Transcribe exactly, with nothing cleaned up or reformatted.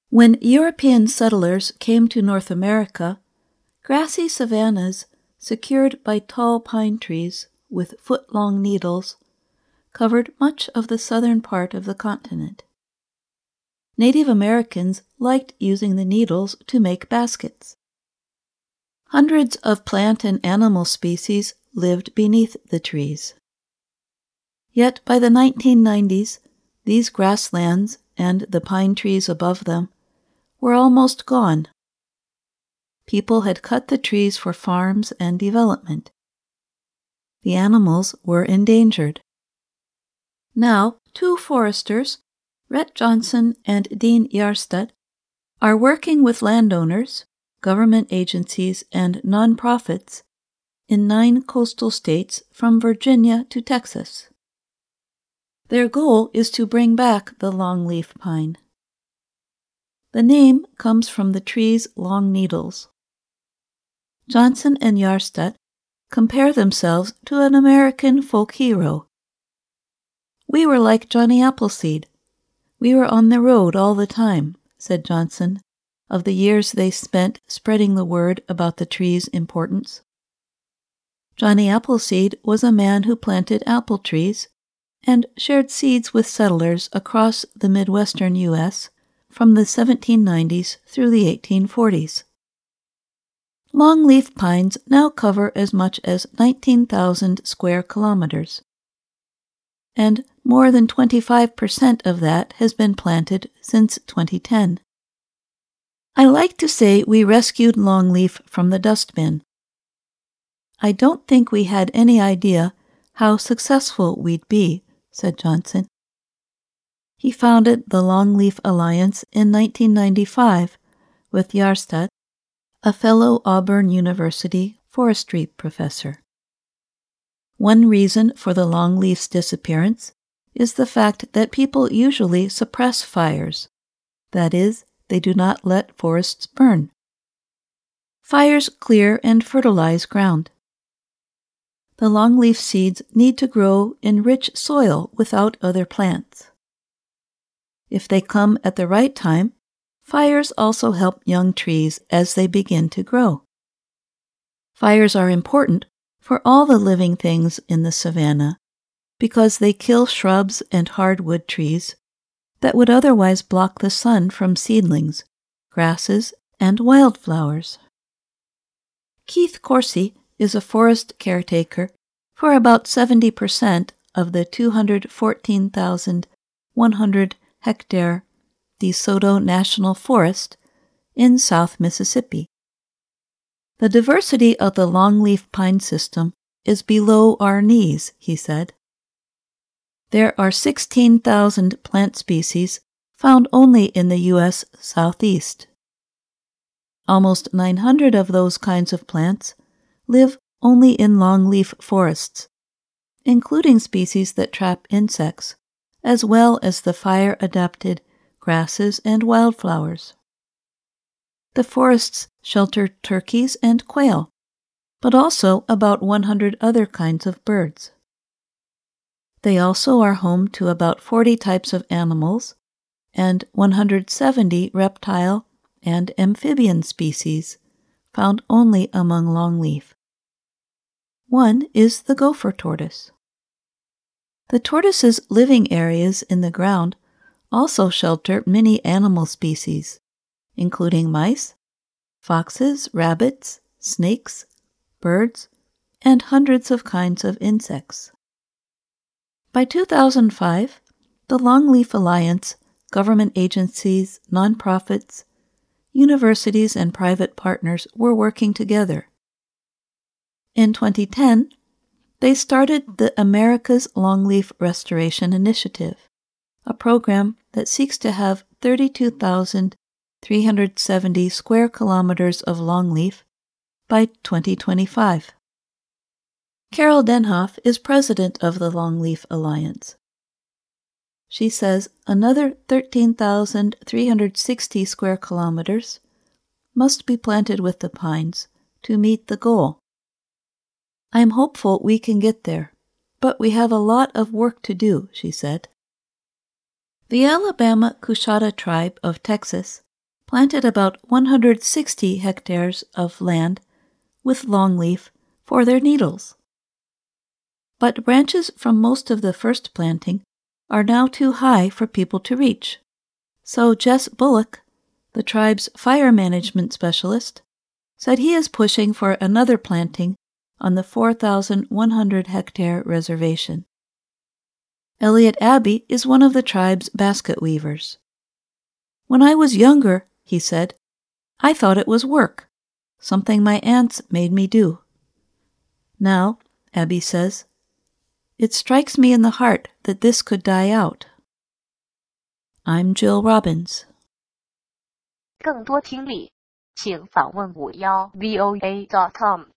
When European settlers came to North America, grassy savannas came to North America, grassy savannas secured by tall pine trees with foot-long needles covered much of the southern part of the continent. Native Americans liked using the needles to make baskets. Hundreds of plant and animal species lived beneath the trees. Yet by the nineteen nineties, these grasslands and the pine trees above them were almost gone. People had cut the trees for farms and development. The animals were endangered. Now, two foresters, Rhett Johnson and Dean Yarstad, are working with landowners, government agencies, and nonprofits in nine coastal states from Virginia to Texas. Their goal is to bring back the longleaf pine. The name comes from the tree's long needles. Johnson and Yarstad compare themselves to an American folk hero. "We were like Johnny Appleseed. We were on the road all the time," said Johnson, of the years they spent spreading the word about the tree's importance. Johnny Appleseed was a man who planted apple trees and shared seeds with settlers across the Midwestern U S from the seventeen nineties through the eighteen forties. Longleaf pines now cover as much as nineteen thousand square kilometers, and more than twenty-five percent of that has been planted since twenty ten. I like to say we rescued longleaf from the dustbin. I don't think we had any idea how successful we'd be, said Johnson. He founded the Longleaf Alliance in nineteen ninety-five with Yarstad, a fellow Auburn University forestry professor. One reason for the longleaf's disappearance is the fact that people usually suppress fires. That is, they do not let forests burn. Fires clear and fertilize ground. The longleaf seeds need to grow in rich soil without other plants. If they come at the right time, fires also help young trees as they begin to grow. Fires are important for all the living things in the savanna because they kill shrubs and hardwood trees that would otherwise block the sun from seedlings, grasses, and wildflowers. Keith Coursey is a forest caretaker for about seventy percent of the two hundred fourteen thousand one hundred hectare DeSoto National Forest in South Mississippi. The diversity of the longleaf pine system is below our knees, he said. There are sixteen thousand plant species found only in the U S Southeast. Almost nine hundred of those kinds of plants live only in longleaf forests, including species that trap insects, as well as the fire-adapted grasses and wildflowers. The forests shelter turkeys and quail, but also about one hundred other kinds of birds. They also are home to about forty types of animals and one hundred seventy reptile and amphibian species found only among longleaf. One is the gopher tortoise. The tortoise's living areas in the ground also shelter many animal species, including mice, foxes, rabbits, snakes, birds, and hundreds of kinds of insects. By two thousand five, the Longleaf Alliance, government agencies, nonprofits, universities, and private partners were working together. In twenty ten, they started the America's Longleaf Restoration Initiative, a program that seeks to have thirty-two thousand three hundred seventy square kilometers of longleaf by twenty twenty-five. Carol Denhoff is president of the Longleaf Alliance. She says another thirteen thousand three hundred sixty square kilometers must be planted with the pines to meet the goal. I am hopeful we can get there, but we have a lot of work to do, she said. The Alabama Coushatta tribe of Texas planted about one hundred sixty hectares of land with longleaf for their needles. But branches from most of the first planting are now too high for people to reach. So Jess Bullock, the tribe's fire management specialist, said he is pushing for another planting on the four thousand one hundred hectare reservation. Elliot Abbey is one of the tribe's basket weavers. "When I was younger," he said, "I thought it was work, something my aunts made me do. Now," Abbey says, "it strikes me in the heart that this could die out." I'm Jill Robbins. 更多听力，请访问五幺 V O A dot com。